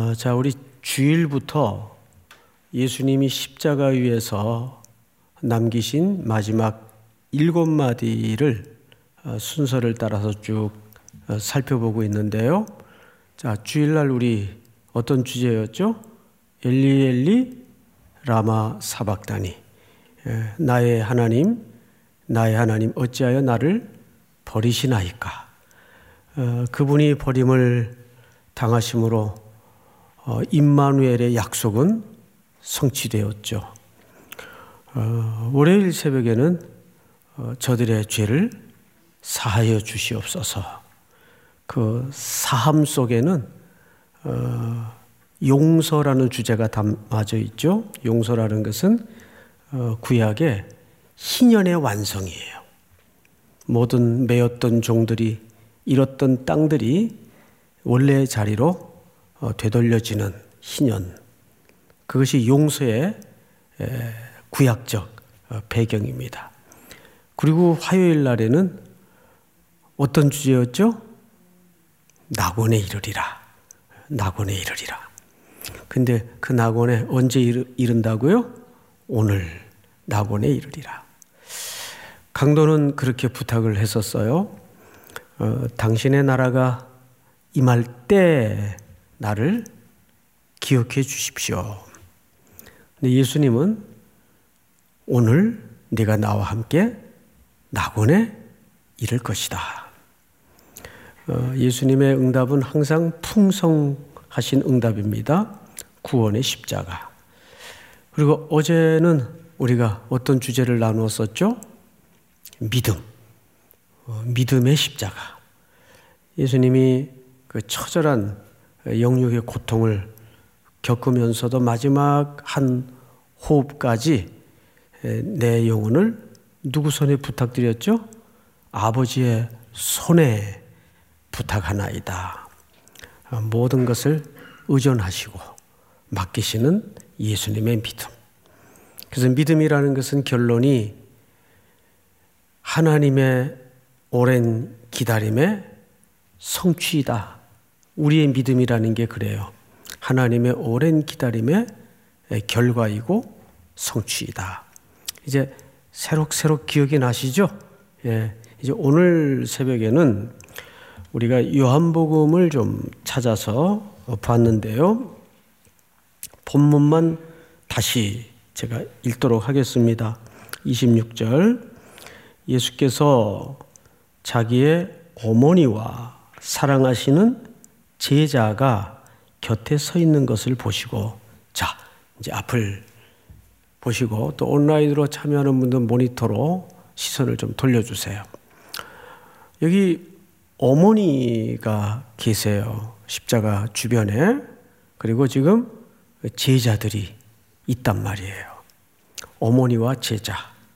자, 우리 주일부터 예수님이 십자가 위에서 남기신 마지막 7마디를 순서를 따라서 쭉 살펴보고 있는데요. 자, 주일날 우리 어떤 주제였죠? 엘리 엘리 라마 사박다니. 나의 하나님 어찌하여 나를 버리시나이까. 그분이 버림을 당하심으로 임마누엘의 약속은 성취되었죠. 월요일 새벽에는 저들의 죄를 사하여 주시옵소서. 그 사함 속에는 용서라는 주제가 담아져 있죠. 용서라는 것은 구약의 희년의 완성이에요. 모든 매였던 종들이 잃었던 땅들이 원래의 자리로 되돌려지는 희년, 그것이 용서의 구약적 배경입니다. 그리고 화요일 날에는 어떤 주제였죠? 낙원에 이르리라. 낙원에 이르리라. 근데 그 낙원에 언제 이른다고요? 오늘 낙원에 이르리라. 강도는 그렇게 부탁을 했었어요. 당신의 나라가 임할 때 나를 기억해 주십시오. 근데 예수님은 오늘 네가 나와 함께 낙원에 이를 것이다. 예수님의 응답은 항상 풍성하신 응답입니다. 구원의 십자가. 그리고 어제는 우리가 어떤 주제를 나누었었죠? 믿음. 믿음의 십자가. 예수님이 그 처절한 영육의 고통을 겪으면서도 마지막 한 호흡까지 내 영혼을 누구 손에 부탁드렸죠? 아버지의 손에 부탁하나이다. 모든 것을 의존하시고 맡기시는 예수님의 믿음. 그래서 믿음이라는 것은 결론이 하나님의 오랜 기다림의 성취이다. 우리의 믿음이라는 게 그래요. 하나님의 오랜 기다림의 결과이고 성취이다. 이제 새록새록 기억이 나시죠? 예, 이제 오늘 새벽에는 우리가 요한복음을 좀 찾아서 봤는데요. 본문만 다시 제가 읽도록 하겠습니다. 26절. 예수께서 자기의 어머니와 사랑하시는 제자가 곁에 서 있는 것을 보시고, 자, 이제 앞을 보시고, 또 온라인으로 참여하는 분들 모니터로 시선을 좀 돌려주세요. 여기 어머니가 계세요. 십자가 주변에. 그리고 지금 제자들이 있단 말이에요. 어머니와 제자.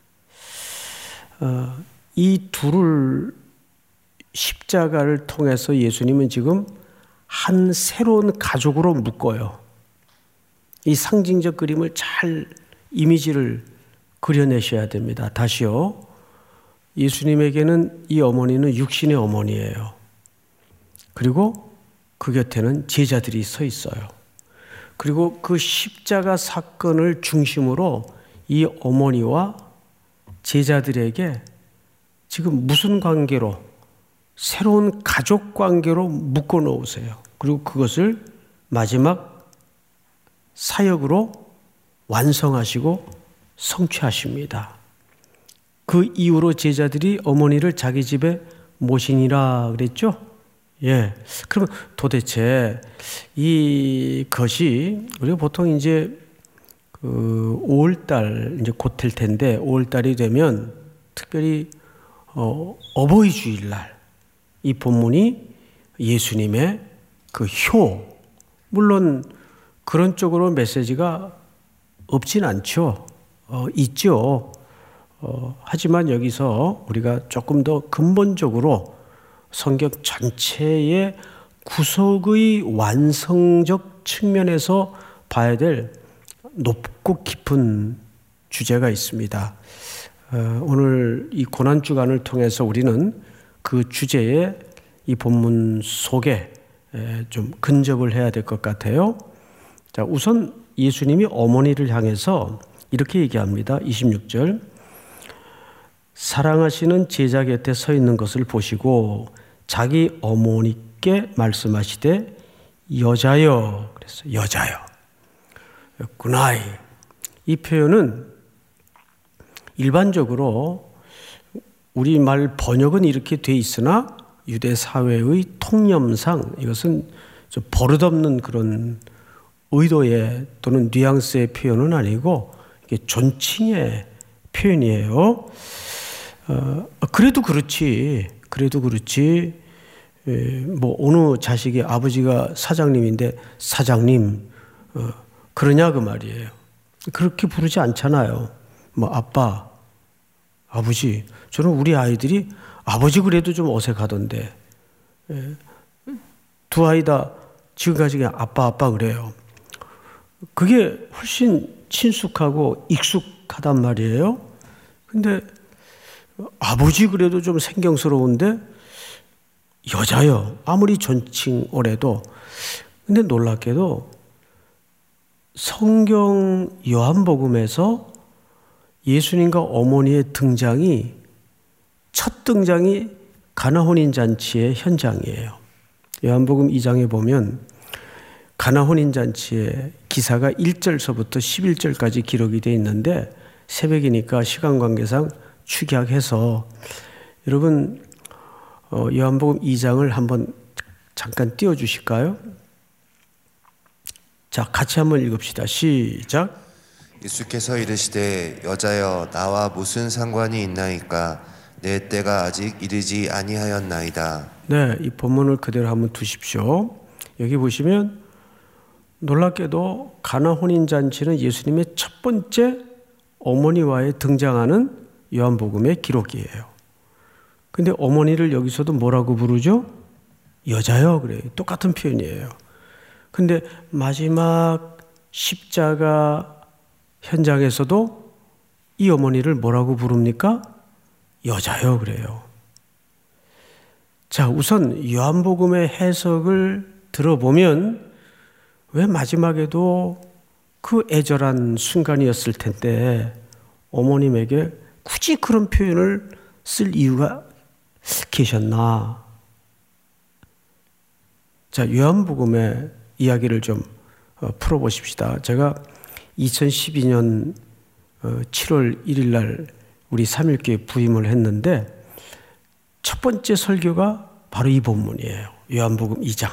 이 둘을 십자가를 통해서 예수님은 지금 한 새로운 가족으로 묶어요. 이 상징적 그림을 잘 이미지를 그려내셔야 됩니다. 다시요. 예수님에게는 이 어머니는 육신의 어머니예요. 그리고 그 곁에는 제자들이 서 있어요. 그리고 그 십자가 사건을 중심으로 이 어머니와 제자들에게 지금 무슨 관계로, 새로운 가족 관계로 묶어 놓으세요. 그리고 그것을 마지막 사역으로 완성하시고 성취하십니다. 그 이후로 제자들이 어머니를 자기 집에 모시니라 그랬죠? 예. 그럼 도대체 이것이 우리가 보통 이제 그 5월달 이제 곧 될 텐데 5월달이 되면 특별히 어버이 주일날 이 본문이 예수님의 그 효, 물론 그런 쪽으로 메시지가 없진 않죠. 있죠. 하지만 여기서 우리가 조금 더 근본적으로 성경 전체의 구속의 완성적 측면에서 봐야 될 높고 깊은 주제가 있습니다. 오늘 이 고난주간을 통해서 우리는 그 주제에 이 본문 속에 좀 근접을 해야 될 것 같아요. 자, 우선 예수님이 어머니를 향해서 이렇게 얘기합니다. 26절. 사랑하시는 제자 곁에 서 있는 것을 보시고 자기 어머니께 말씀하시되 여자여, 그랬어요. 여자여. 구나이. 이 표현은 일반적으로 우리말 번역은 이렇게 돼 있으나 유대 사회의 통념상 이것은 좀 버릇없는 그런 의도의 또는 뉘앙스의 표현은 아니고 이게 존칭의 표현이에요. 그래도 그렇지. 뭐 어느 자식이 아버지가 사장님인데 사장님 그러냐 그 말이에요. 그렇게 부르지 않잖아요. 뭐 아빠, 아버지. 저는 우리 아이들이 아버지 그래도 좀 어색하던데 두 아이 다 지금까지 그냥 아빠 그래요. 그게 훨씬 친숙하고 익숙하단 말이에요. 근데 아버지 그래도 좀 생경스러운데 여자요. 아무리 존칭어래도. 근데 놀랍게도 성경 요한복음에서 예수님과 어머니의 등장이 첫 등장이 가나 혼인잔치의 현장이에요. 요한복음 2장에 보면 가나 혼인잔치의 기사가 1절서부터 11절까지 기록이 되어 있는데 새벽이니까 시간 관계상 축약해서 여러분 요한복음 2장을 한번 잠깐 띄워주실까요? 자, 같이 한번 읽읍시다. 시작. 예수께서 이르시되 여자여 나와 무슨 상관이 있나이까 내 때가 아직 이르지 아니하였나이다. 네, 이 본문을 그대로 한번 두십시오. 여기 보시면 놀랍게도 가나 혼인잔치는 예수님의 첫 번째 어머니와의 등장하는 요한복음의 기록이에요. 근데 어머니를 여기서도 뭐라고 부르죠? 여자요 그래요. 똑같은 표현이에요. 근데 마지막 십자가 현장에서도 이 어머니를 뭐라고 부릅니까? 여자요 그래요. 자, 우선 요한복음의 해석을 들어보면 왜 마지막에도 그 애절한 순간이었을 텐데 어머님에게 굳이 그런 표현을 쓸 이유가 계셨나? 자, 요한복음의 이야기를 좀 풀어보십시다. 제가 2012년 7월 1일 날 우리 삼일교회 부임을 했는데 첫 번째 설교가 바로 이 본문이에요. 요한복음 2장.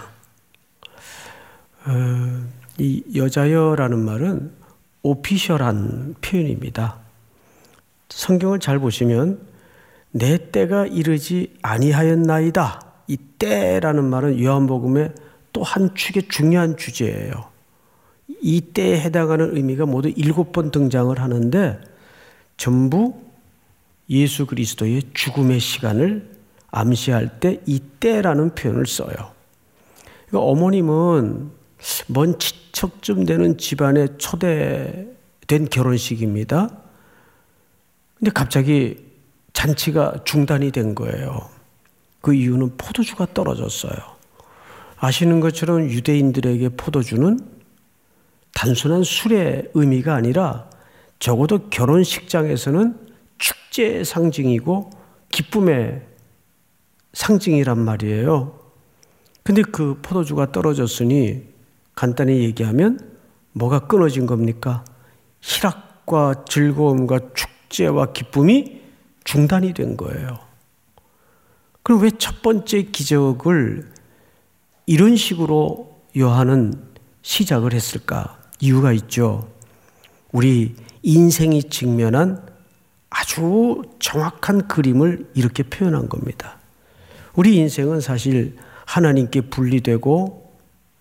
이 여자여라는 말은 오피셜한 표현입니다. 성경을 잘 보시면 내 때가 이르지 아니하였나이다. 이 때라는 말은 요한복음의 또 한 축의 중요한 주제예요. 이 때에 해당하는 의미가 모두 7번 등장을 하는데 전부 예수 그리스도의 죽음의 시간을 암시할 때 이 때라는 표현을 써요. 그러니까 어머님은 먼 친척쯤 되는 집안에 초대된 결혼식입니다. 근데 갑자기 잔치가 중단이 된 거예요. 그 이유는 포도주가 떨어졌어요. 아시는 것처럼 유대인들에게 포도주는 단순한 술의 의미가 아니라 적어도 결혼식장에서는 축제의 상징이고 기쁨의 상징이란 말이에요. 근데 그 포도주가 떨어졌으니 간단히 얘기하면 뭐가 끊어진 겁니까? 희락과 즐거움과 축제와 기쁨이 중단이 된 거예요. 그럼 왜 첫 번째 기적을 이런 식으로 요한은 시작을 했을까? 이유가 있죠. 우리 인생이 직면한 아주 정확한 그림을 이렇게 표현한 겁니다. 우리 인생은 사실 하나님께 분리되고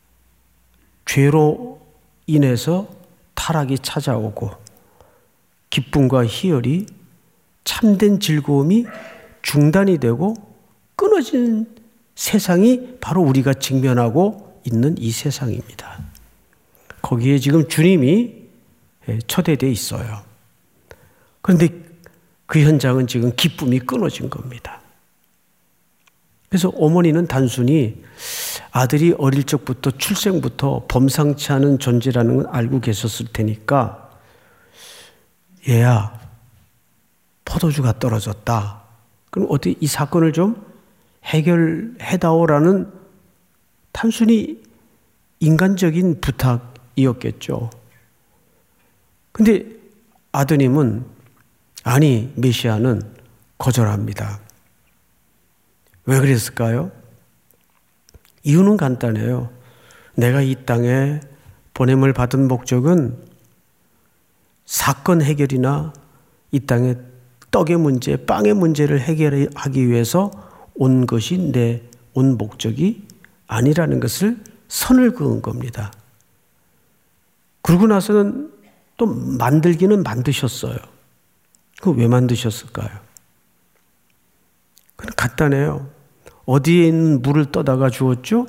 죄로 인해서 타락이 찾아오고 기쁨과 희열이 참된 즐거움이 중단이 되고 끊어진 세상이 바로 우리가 직면하고 있는 이 세상입니다. 거기에 지금 주님이 초대되어 있어요. 그런데 그 현장은 지금 기쁨이 끊어진 겁니다. 그래서 어머니는 단순히 아들이 어릴 적부터 출생부터 범상치 않은 존재라는 걸 알고 계셨을 테니까 얘야 포도주가 떨어졌다. 그럼 어떻게 이 사건을 좀 해결해다오라는 단순히 인간적인 부탁이었겠죠. 근데 아드님은 아니 메시아는 거절합니다. 왜 그랬을까요? 이유는 간단해요. 내가 이 땅에 보냄을 받은 목적은 사건 해결이나 이 땅의 떡의 문제, 빵의 문제를 해결하기 위해서 온 것이 내 온 목적이 아니라는 것을 선을 그은 겁니다. 그러고 나서는 또 만들기는 만드셨어요. 그거 왜 만드셨을까요? 그건 간단해요. 어디에 있는 물을 떠다가 주었죠?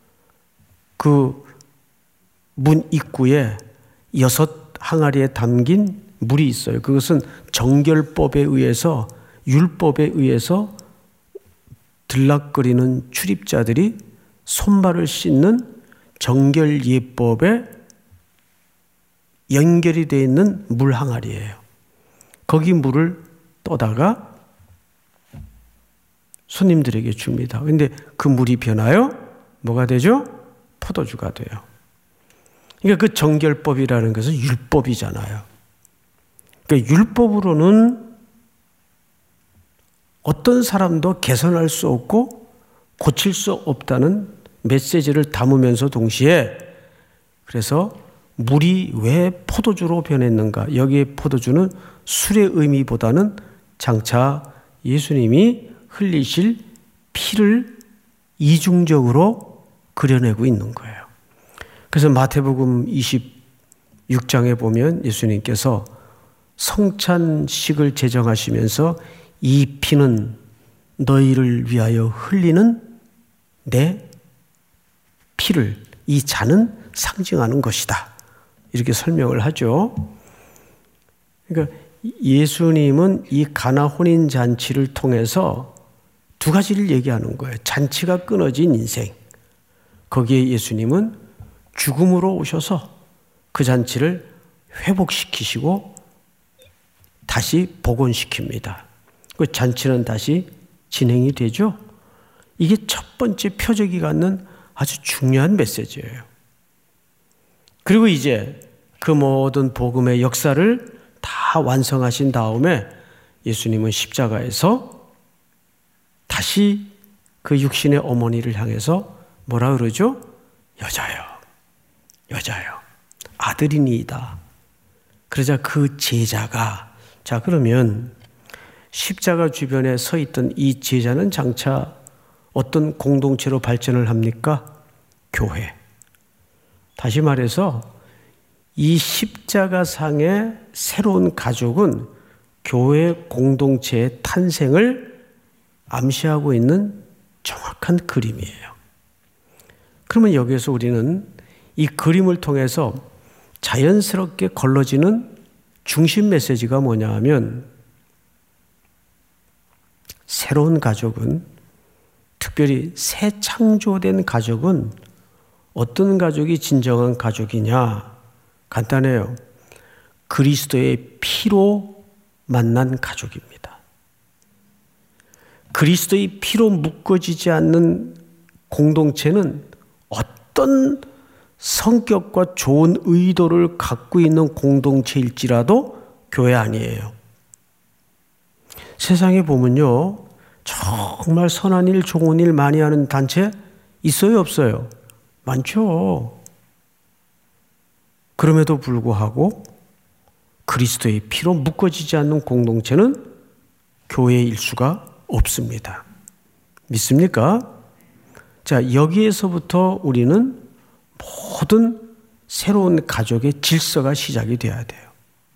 그 문 입구에 6 항아리에 담긴 물이 있어요. 그것은 정결법에 의해서, 율법에 의해서 들락거리는 출입자들이 손발을 씻는 정결예법에 연결이 되어 있는 물 항아리예요. 거기 물을 떠다가 손님들에게 줍니다. 그런데 그 물이 변하여 뭐가 되죠? 포도주가 돼요. 그러니까 그 정결법이라는 것은 율법이잖아요. 그러니까 율법으로는 어떤 사람도 개선할 수 없고 고칠 수 없다는 메시지를 담으면서 동시에 그래서 물이 왜 포도주로 변했는가? 여기에 포도주는 술의 의미보다는 장차 예수님이 흘리실 피를 이중적으로 그려내고 있는 거예요. 그래서 마태복음 26장에 보면 예수님께서 성찬식을 제정하시면서 이 피는 너희를 위하여 흘리는 내 피를, 이 잔은 상징하는 것이다. 이렇게 설명을 하죠. 그러니까 예수님은 이 가나 혼인 잔치를 통해서 2가지를 얘기하는 거예요. 잔치가 끊어진 인생. 거기에 예수님은 죽음으로 오셔서 그 잔치를 회복시키시고 다시 복원시킵니다. 그 잔치는 다시 진행이 되죠. 이게 첫 번째 표적이 갖는 아주 중요한 메시지예요. 그리고 이제 그 모든 복음의 역사를 다 완성하신 다음에 예수님은 십자가에서 다시 그 육신의 어머니를 향해서 뭐라 그러죠? 여자여, 여자여, 아들이니이다. 그러자 그 제자가, 자 그러면 십자가 주변에 서 있던 이 제자는 장차 어떤 공동체로 발전을 합니까? 교회. 다시 말해서 이 십자가상의 새로운 가족은 교회 공동체의 탄생을 암시하고 있는 정확한 그림이에요. 그러면 여기에서 우리는 이 그림을 통해서 자연스럽게 걸러지는 중심 메시지가 뭐냐 하면 새로운 가족은, 특별히 새 창조된 가족은 어떤 가족이 진정한 가족이냐? 간단해요. 그리스도의 피로 만난 가족입니다. 그리스도의 피로 묶어지지 않는 공동체는 어떤 성격과 좋은 의도를 갖고 있는 공동체일지라도 교회 아니에요. 세상에 보면요, 정말 선한 일, 좋은 일 많이 하는 단체 있어요, 없어요? 많죠. 그럼에도 불구하고 그리스도의 피로 묶어지지 않는 공동체는 교회일 수가 없습니다. 믿습니까? 자, 여기에서부터 우리는 모든 새로운 가족의 질서가 시작이 돼야 돼요.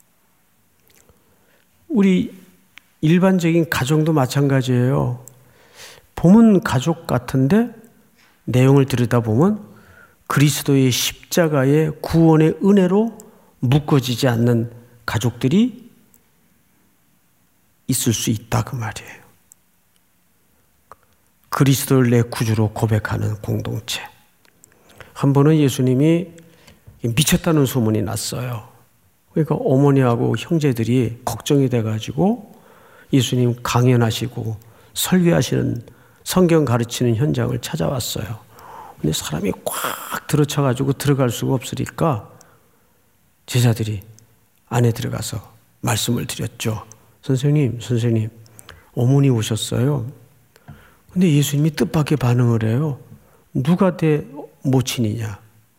우리 일반적인 가정도 마찬가지예요. 보면 가족 같은데 내용을 들여다보면 그리스도의 십자가의 구원의 은혜로 묶어지지 않는 가족들이 있을 수 있다 그 말이에요. 그리스도를 내 구주로 고백하는 공동체. 한 번은 예수님이 미쳤다는 소문이 났어요. 그러니까 어머니하고 형제들이 걱정이 돼가지고 예수님 강연하시고 설교하시는 성경 가르치는 현장을 찾아왔어요. 근데 사람이 꽉 들어차가지고 들어갈 수가 없으니까 제자들이 안에 들어가서 말씀을 드렸죠. 선생님, 어머니 오셨어요. 근데 예수님이 뜻밖의 반응을 해요. 누가 내 모친이냐?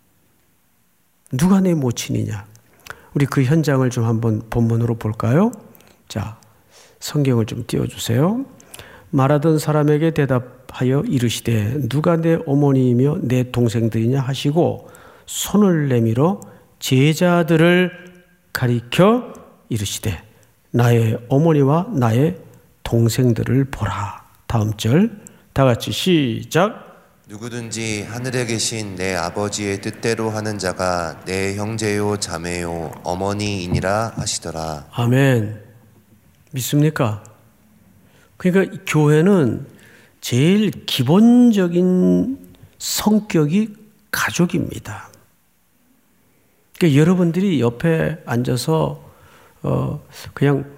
누가 내 모친이냐? 우리 그 현장을 좀 한번 본문으로 볼까요? 자, 성경을 좀 띄워주세요. 말하던 사람에게 대답하여 이르시되 누가 내 어머니이며 내 동생들이냐 하시고 손을 내밀어 제자들을 가리켜 이르시되 나의 어머니와 나의 동생들을 보라. 다음 절 다 같이 시작. 누구든지 하늘에 계신 내 아버지의 뜻대로 하는 자가 내 형제요 자매요 어머니이니라 하시더라. 아멘. 믿습니까? 그러니까 교회는 제일 기본적인 성격이 가족입니다. 그러니까 여러분들이 옆에 앉아서 그냥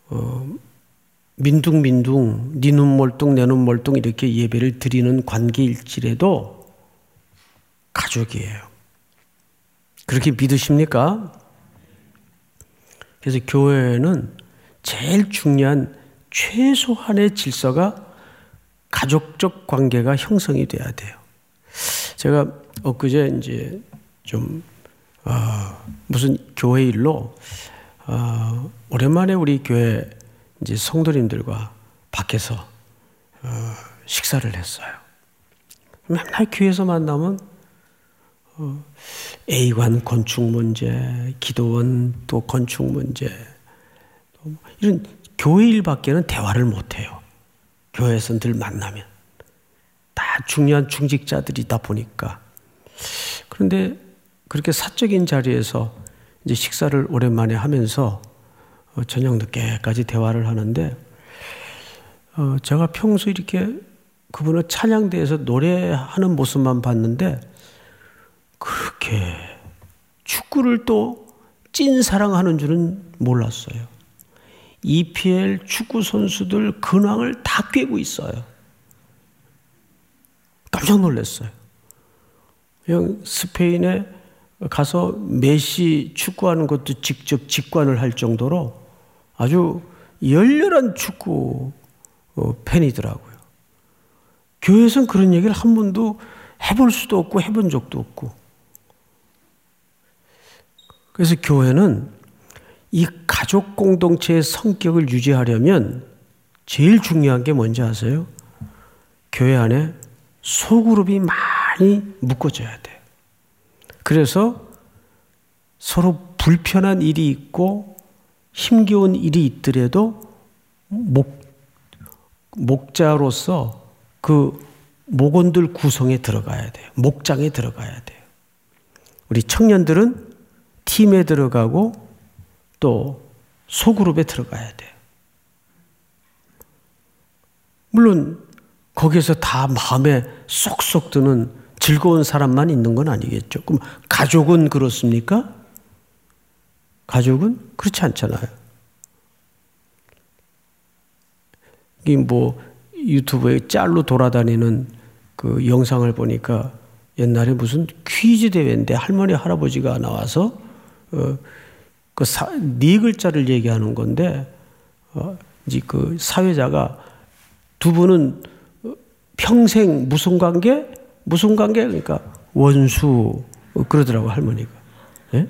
민둥민둥 네 눈 멀뚱 내 눈 멀뚱 이렇게 예배를 드리는 관계일지라도 가족이에요. 그렇게 믿으십니까? 그래서 교회는 제일 중요한 최소한의 질서가 가족적 관계가 형성이 돼야 돼요. 제가 엊그제 이제 좀 무슨 교회 일로 오랜만에 우리 교회 이제 성도님들과 밖에서 식사를 했어요. 맨날 교회에서 만나면 A관 건축 문제, 기도원 또 건축 문제, 이런 교회 일밖에는 대화를 못 해요. 교회에서 늘 만나면 다 중요한 중직자들이다 보니까. 그런데 그렇게 사적인 자리에서 이제 식사를 오랜만에 하면서 저녁 늦게까지 대화를 하는데 제가 평소 이렇게 그분을 찬양대에서 노래하는 모습만 봤는데 그렇게 축구를 또 찐사랑하는 줄은 몰랐어요. EPL 축구 선수들 근황을 다 꿰고 있어요. 깜짝 놀랐어요. 그냥 스페인에 가서 메시 축구하는 것도 직접 직관을 할 정도로 아주 열렬한 축구 팬이더라고요. 교회에서는 그런 얘기를 한 번도 해볼 수도 없고 해본 적도 없고. 그래서 교회는 이 가족 공동체의 성격을 유지하려면 제일 중요한 게 뭔지 아세요? 교회 안에 소그룹이 많이 묶어져야 돼요. 그래서 서로 불편한 일이 있고 힘겨운 일이 있더라도 목자로서 그 목원들 구성에 들어가야 돼요. 목장에 들어가야 돼요. 우리 청년들은 팀에 들어가고 또 소그룹에 들어가야 돼요. 물론 거기에서 다 마음에 쏙쏙 드는 즐거운 사람만 있는 건 아니겠죠. 그럼 가족은 그렇습니까? 가족은 그렇지 않잖아요. 이 뭐 유튜브에 짤로 돌아다니는 그 영상을 보니까 옛날에 무슨 퀴즈 대회인데 할머니 할아버지가 나와서 네 글자를 얘기하는 건데 이제 그 사회자가 두 분은 평생 무슨 관계? 무슨 관계? 그러니까 원수 그러더라고 할머니가. 예?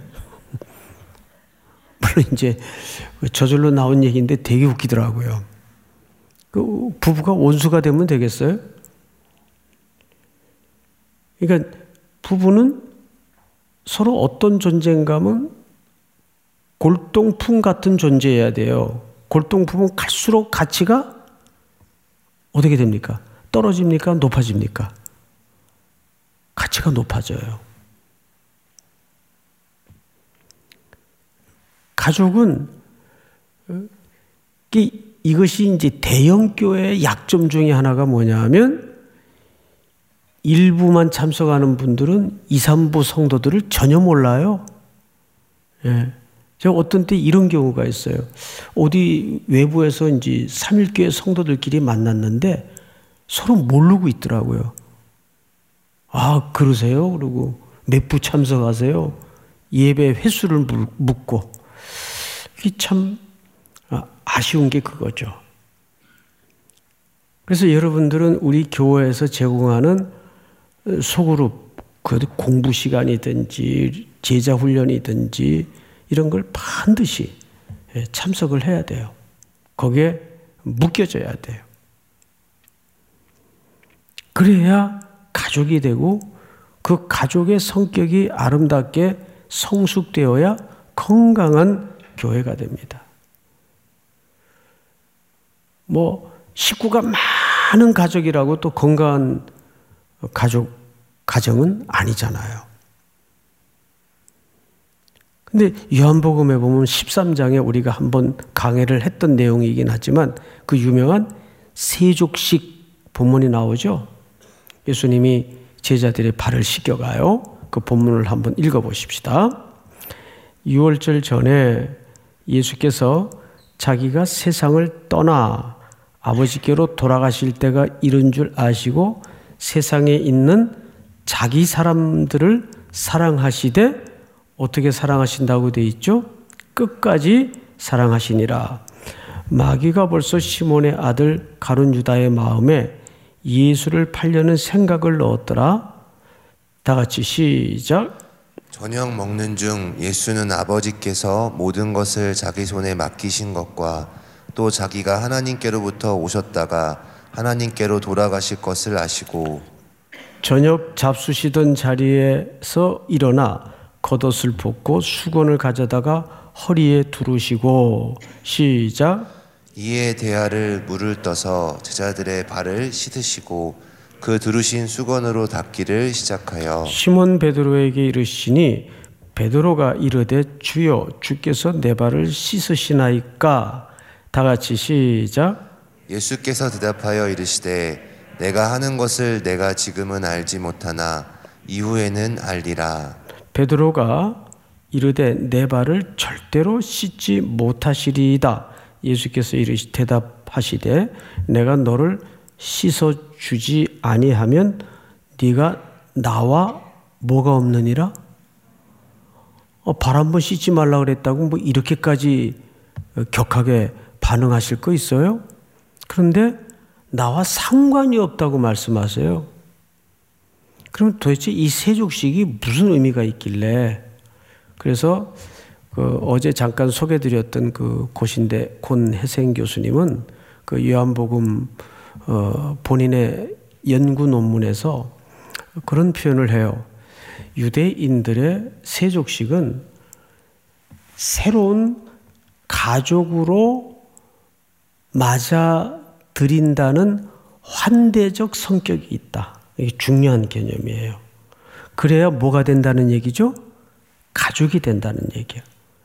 물론 이제 저절로 나온 얘기인데 되게 웃기더라고요. 그 부부가 원수가 되면 되겠어요? 그러니까 부부는 서로 어떤 존재인가면 골동품 같은 존재여야 돼요. 골동품은 갈수록 가치가 어떻게 됩니까? 떨어집니까? 높아집니까? 가치가 높아져요. 가족은 이것이 이제 대형교회의 약점 중에 하나가 뭐냐 하면 일부만 참석하는 분들은 2, 3부 성도들을 전혀 몰라요. 예. 제가 어떤 때 이런 경우가 있어요. 어디 외부에서 이제 3일교회 성도들끼리 만났는데 서로 모르고 있더라고요. 아, 그러세요? 그러고 몇 부 참석하세요? 예배 횟수를 묻고. 이게 참 아쉬운 게 그거죠. 그래서 여러분들은 우리 교회에서 제공하는 소그룹, 공부 시간이든지 제자 훈련이든지 이런 걸 반드시 참석을 해야 돼요. 거기에 묶여져야 돼요. 그래야 가족이 되고 그 가족의 성격이 아름답게 성숙되어야 건강한 교회가 됩니다. 식구가 많은 가족이라고 또 건강한 가정은 아니잖아요. 근데 요한복음에 보면 13장에 우리가 한번 강해를 했던 내용이긴 하지만 그 유명한 세족식 본문이 나오죠. 예수님이 제자들의 발을 씻겨가요. 그 본문을 한번 읽어보십시다. 6월절 전에 예수께서 자기가 세상을 떠나 아버지께로 돌아가실 때가 이른 줄 아시고 세상에 있는 자기 사람들을 사랑하시되 어떻게 사랑하신다고 되어 있죠? 끝까지 사랑하시니라. 마귀가 벌써 시몬의 아들 가룟 유다의 마음에 예수를 팔려는 생각을 넣었더라. 다 같이 시작. 저녁 먹는 중 예수는 아버지께서 모든 것을 자기 손에 맡기신 것과 또 자기가 하나님께로부터 오셨다가 하나님께로 돌아가실 것을 아시고 저녁 잡수시던 자리에서 일어나 겉옷을 벗고 수건을 가져다가 허리에 두르시고 시작. 이에 대야를 물을 떠서 제자들의 발을 씻으시고 그 두르신 수건으로 닦기를 시작하여 시몬 베드로에게 이르시니 베드로가 이르되 주여 주께서 내 발을 씻으시나이까. 다 같이 시작. 예수께서 대답하여 이르시되 내가 하는 것을 내가 지금은 알지 못하나 이후에는 알리라. 베드로가 이르되 내 발을 절대로 씻지 못하시리이다. 예수께서 대답하시되 내가 너를 씻어주지 아니하면 네가 나와 뭐가 없느니라? 발 한번 씻지 말라 그랬다고 이렇게까지 격하게 반응하실 거 있어요? 그런데 나와 상관이 없다고 말씀하세요. 그럼 도대체 이 세족식이 무슨 의미가 있길래? 그래서 어제 잠깐 소개드렸던 그 고신대 곤혜생 교수님은 그 요한복음 본인의 연구 논문에서 그런 표현을 해요. 유대인들의 세족식은 새로운 가족으로 맞아들인다는 환대적 성격이 있다. 이게 중요한 개념이에요. 그래야 뭐가 된다는 얘기죠? 가족이 된다는 얘기예요.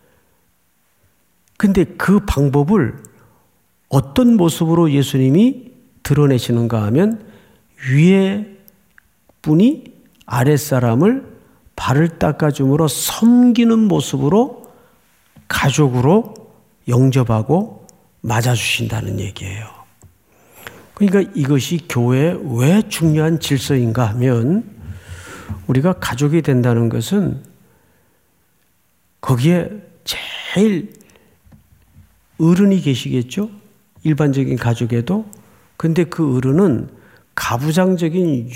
근데 그 방법을 어떤 모습으로 예수님이 드러내시는가 하면 위에 분이 아랫사람을 발을 닦아줌으로 섬기는 모습으로 가족으로 영접하고 맞아주신다는 얘기예요. 그러니까 이것이 교회에 왜 중요한 질서인가 하면 우리가 가족이 된다는 것은 거기에 제일 어른이 계시겠죠? 일반적인 가족에도. 근데 그 어른은 가부장적인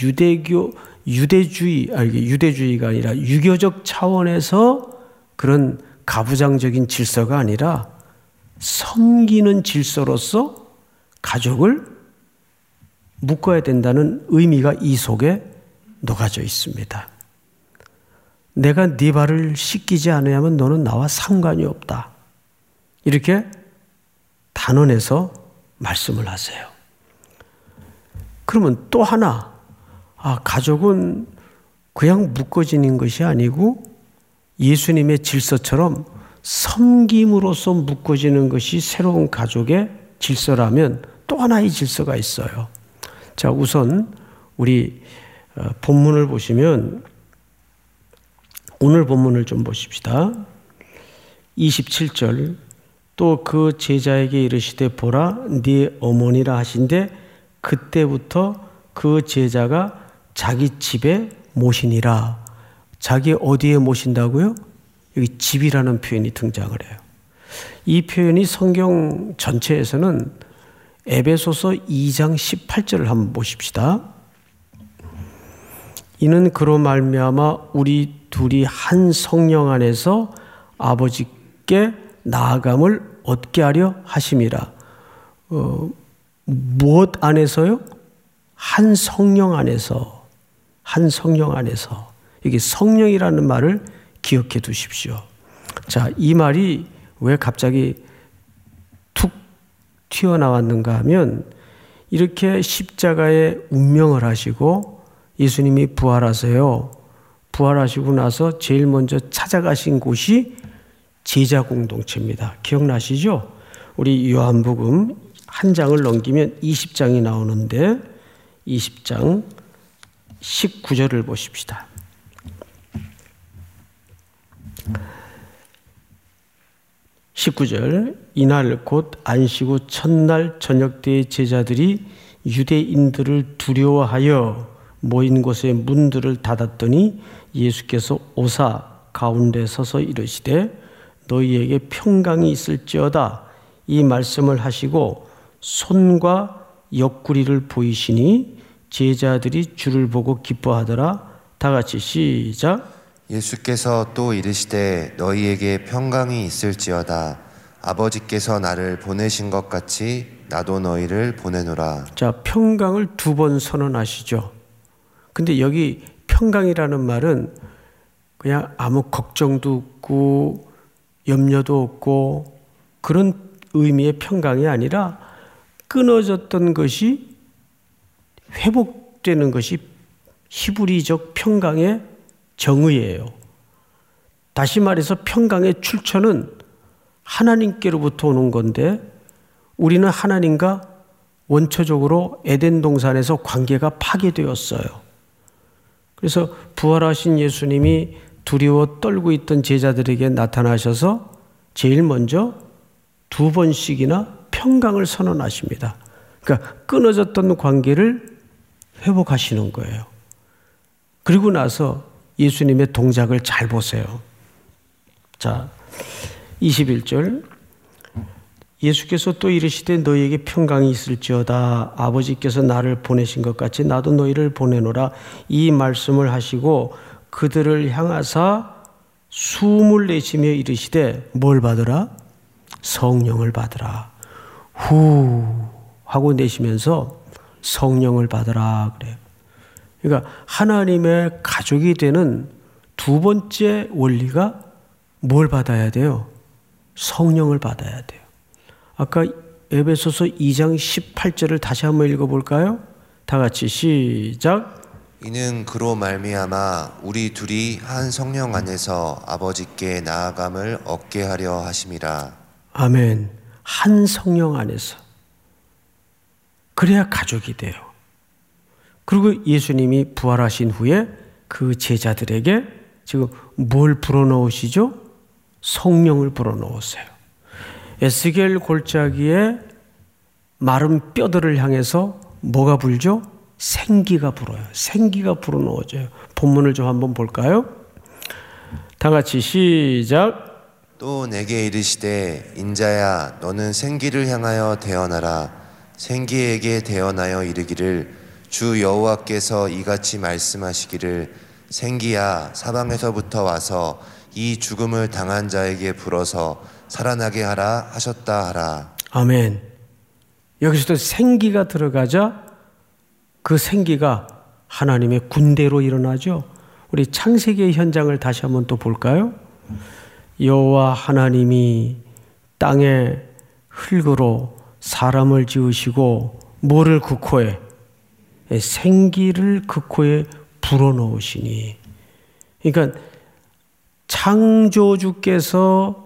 유대주의가 아니라 유교적 차원에서 그런 가부장적인 질서가 아니라 섬기는 질서로서 가족을 묶어야 된다는 의미가 이 속에 녹아져 있습니다. 내가 네 발을 씻기지 않으면 너는 나와 상관이 없다. 이렇게 단언해서 말씀을 하세요. 그러면 또 하나, 가족은 그냥 묶어지는 것이 아니고 예수님의 질서처럼 섬김으로써 묶어지는 것이 새로운 가족의 질서라면 또 하나의 질서가 있어요. 자, 우선 우리 본문을 보시면 오늘 본문을 좀 보십시다. 27절 또 그 제자에게 이르시되 보라 네 어머니라 하신대 그때부터 그 제자가 자기 집에 모시니라. 자기 어디에 모신다고요? 여기 집이라는 표현이 등장을 해요. 이 표현이 성경 전체에서는 에베소서 2장 18절을 한번 보십시다. 이는 그로 말미암아 우리 둘이 한 성령 안에서 아버지께 나아감을 얻게 하려 하심이라. 무엇 안에서요? 한 성령 안에서. 한 성령 안에서. 여기 성령이라는 말을 기억해 두십시오. 자, 이 말이 왜 갑자기 툭 튀어나왔는가 하면 이렇게 십자가에 운명을 하시고 예수님이 부활하세요. 부활하시고 나서 제일 먼저 찾아가신 곳이 제자 공동체입니다. 기억나시죠? 우리 요한복음 한 장을 넘기면 20장이 나오는데 20장 19절을 보십시다. 19절 이날 곧 안식 후 첫날 저녁 때에 제자들이 유대인들을 두려워하여 모인 곳의 문들을 닫았더니 예수께서 오사 가운데 서서 이르시되 너희에게 평강이 있을지어다 이 말씀을 하시고 손과 옆구리를 보이시니 제자들이 주를 보고 기뻐하더라. 다 같이 시작. 예수께서 또 이르시되 너희에게 평강이 있을지어다 아버지께서 나를 보내신 것 같이 나도 너희를 보내노라. 자, 평강을 두 번 선언하시죠. 근데 여기 평강이라는 말은 그냥 아무 걱정도 없고 염려도 없고 그런 의미의 평강이 아니라 끊어졌던 것이 회복되는 것이 히브리적 평강의 정의예요. 다시 말해서 평강의 출처는 하나님께로부터 오는 건데 우리는 하나님과 원초적으로 에덴 동산에서 관계가 파괴되었어요. 그래서 부활하신 예수님이 두려워 떨고 있던 제자들에게 나타나셔서 제일 먼저 두 번씩이나 평강을 선언하십니다. 그러니까 끊어졌던 관계를 회복하시는 거예요. 그리고 나서 예수님의 동작을 잘 보세요. 자, 21절 예수께서 또 이르시되 너희에게 평강이 있을지어다 아버지께서 나를 보내신 것 같이 나도 너희를 보내노라 이 말씀을 하시고 그들을 향하사 숨을 내쉬며 이르시되 뭘 받으라? 성령을 받으라. 후 하고 내쉬면서 성령을 받으라 그래요. 그러니까 하나님의 가족이 되는 두 번째 원리가 뭘 받아야 돼요? 성령을 받아야 돼요. 아까 에베소서 2장 18절을 다시 한번 읽어볼까요? 다 같이 시작. 이는 그로 말미암아 우리 둘이 한 성령 안에서 아버지께 나아감을 얻게 하려 하심이라. 아멘. 한 성령 안에서. 그래야 가족이 돼요. 그리고 예수님이 부활하신 후에 그 제자들에게 지금 뭘 불어넣으시죠? 성령을 불어넣으세요. 에스겔 골짜기에 마른 뼈들을 향해서 뭐가 불죠? 생기가 불어요. 생기가 불어넣어져요. 본문을 좀 한번 볼까요? 다 같이 시작. 또 내게 이르시되 인자야 너는 생기를 향하여 대언하라. 생기에게 대언하여 이르기를 주 여호와께서 이같이 말씀하시기를 생기야 사방에서부터 와서 이 죽음을 당한 자에게 불어서 살아나게 하라 하셨다 하라. 아멘. 여기서도 생기가 들어가자 그 생기가 하나님의 군대로 일어나죠. 우리 창세기의 현장을 다시 한번 또 볼까요? 여호와 하나님이 땅에 흙으로 사람을 지으시고 뭐를 그 코에? 생기를 그 코에 불어넣으시니. 그러니까 창조주께서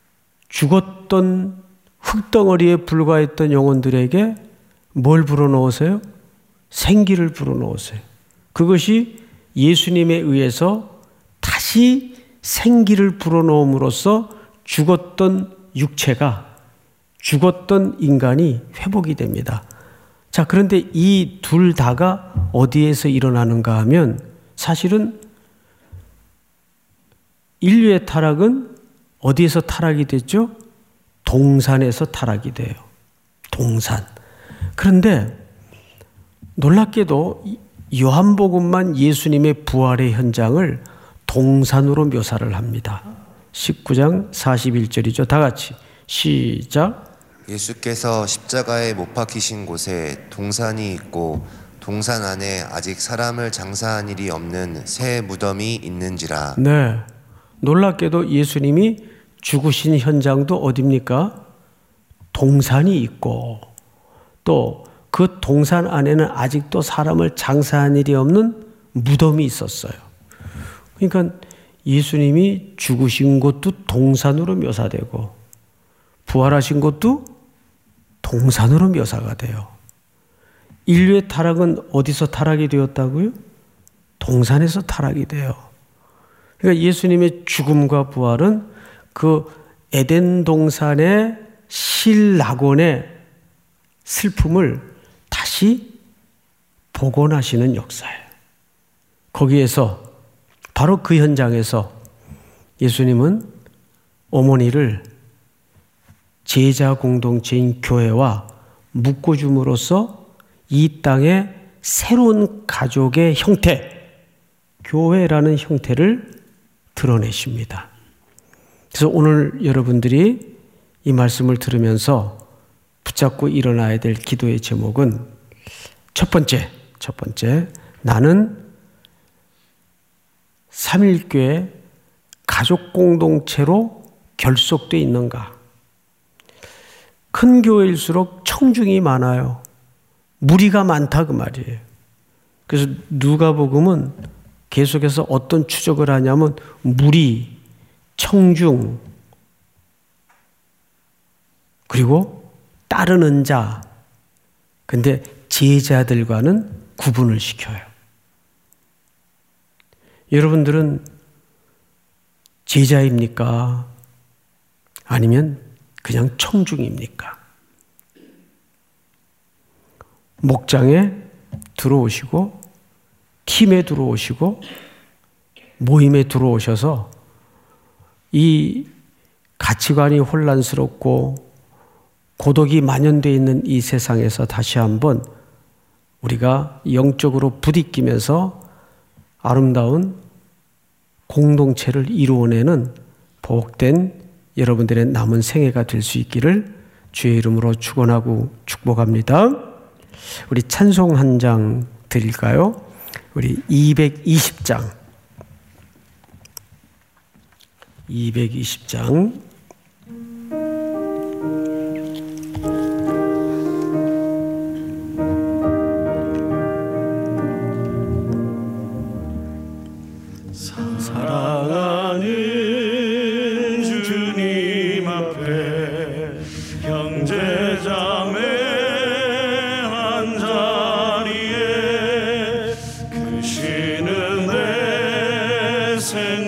죽었던 흙덩어리에 불과했던 영혼들에게 뭘 불어넣으세요? 생기를 불어넣으세요. 그것이 예수님에 의해서 다시 생기를 불어넣음으로써 죽었던 육체가, 죽었던 인간이 회복이 됩니다. 자, 그런데 이 둘 다가 어디에서 일어나는가 하면 사실은 인류의 타락은 어디에서 타락이 됐죠? 동산에서 타락이 돼요. 동산. 그런데 놀랍게도 요한복음만 예수님의 부활의 현장을 동산으로 묘사를 합니다. 19장 41절이죠. 다 같이 시작. 예수께서 십자가에 못 박히신 곳에 동산이 있고 동산 안에 아직 사람을 장사한 일이 없는 새 무덤이 있는지라. 네, 놀랍게도 예수님이 죽으신 현장도 어디입니까? 동산이 있고 또 그 동산 안에는 아직도 사람을 장사한 일이 없는 무덤이 있었어요. 그러니까 예수님이 죽으신 곳도 동산으로 묘사되고 부활하신 곳도 동산으로 묘사가 돼요. 인류의 타락은 어디서 타락이 되었다고요? 동산에서 타락이 돼요. 그러니까 예수님의 죽음과 부활은 그 에덴 동산의 실낙원의 슬픔을 다시 복원하시는 역사예요. 거기에서 바로 그 현장에서 예수님은 어머니를 제자 공동체인 교회와 묶어줌으로써 이 땅의 새로운 가족의 형태, 교회라는 형태를 드러내십니다. 그래서 오늘 여러분들이 이 말씀을 들으면서 붙잡고 일어나야 될 기도의 제목은 첫 번째, 나는 삼일교회 가족 공동체로 결속되어 있는가? 큰 교회일수록 청중이 많아요. 무리가 많다 그 말이에요. 그래서 누가복음은 계속해서 어떤 추적을 하냐면 무리, 청중, 그리고 따르는 자, 근데 제자들과는 구분을 시켜요. 여러분들은 제자입니까? 아니면 그냥 청중입니까? 목장에 들어오시고 팀에 들어오시고 모임에 들어오셔서 이 가치관이 혼란스럽고 고독이 만연되어 있는 이 세상에서 다시 한번 우리가 영적으로 부딪히면서 아름다운 공동체를 이루어내는 복된 여러분들의 남은 생애가 될 수 있기를 주의 이름으로 축원하고 축복합니다. 우리 찬송 한 장 드릴까요? 우리 220장 220장 사랑하는 주님 앞에 형제자매 한자리에 크시는 내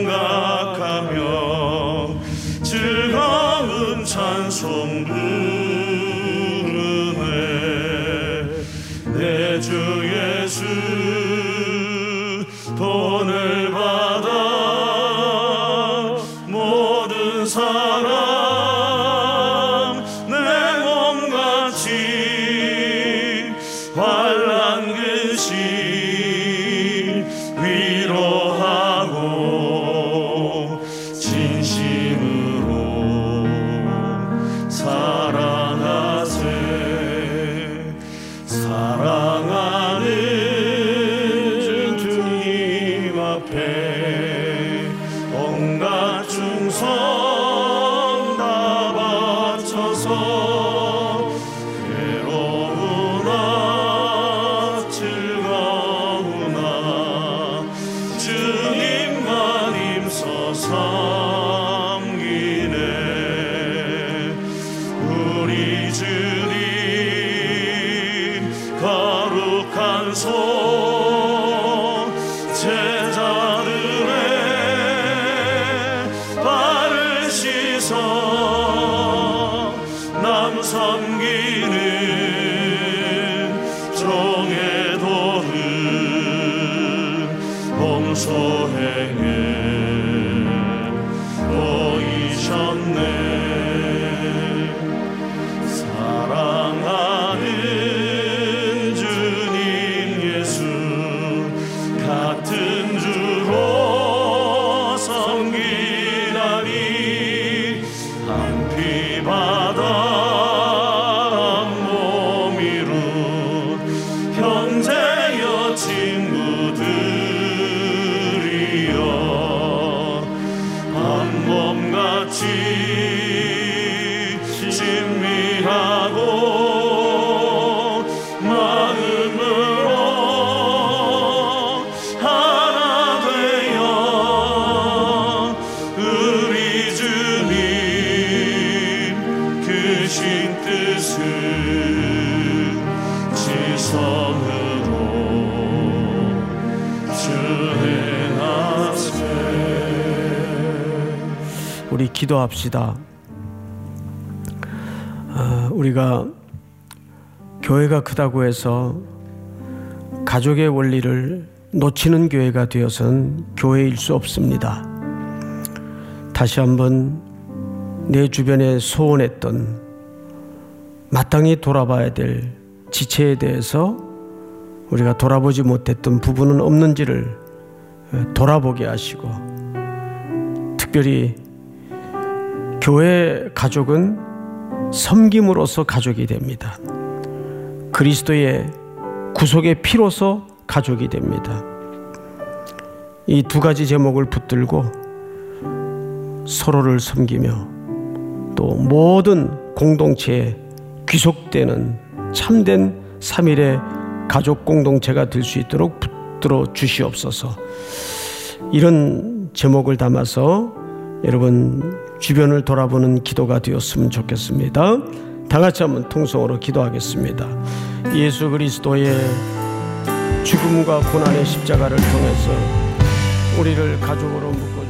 생각하며 즐거운 찬송 부르네. 내 주 예수 돈을 받아 모든 사람 내 몸같이 환난 근심 위로하고 진심으로 사랑하세. 사랑하는 주님 앞에 온갖 충성 다 바쳐서 괴로우나 즐거우나 주님만 힘써 섬기네. 우리 주님 거룩한 손 한몸같이 진미하고 마음으로 하나 되어 우리 주님 크신 뜻을 지성으로 주행하세. 우리 기도합시다. 우리가 교회가 크다고 해서 가족의 원리를 놓치는 교회가 되어서는 교회일 수 없습니다. 다시 한번 내 주변에 소원했던 마땅히 돌아봐야 될 지체에 대해서 우리가 돌아보지 못했던 부분은 없는지를 돌아보게 하시고, 특별히 교회 가족은 섬김으로써 가족이 됩니다. 그리스도의 구속의 피로서 가족이 됩니다. 이 두 가지 제목을 붙들고 서로를 섬기며 또 모든 공동체에 귀속되는 참된 3일의 가족 공동체가 될 수 있도록 붙들어 주시옵소서. 이런 제목을 담아서 여러분 주변을 돌아보는 기도가 되었으면 좋겠습니다. 다 같이 한번 통성으로 기도하겠습니다. 예수 그리스도의 죽음과 고난의 십자가를 통해서 우리를 가족으로 묶어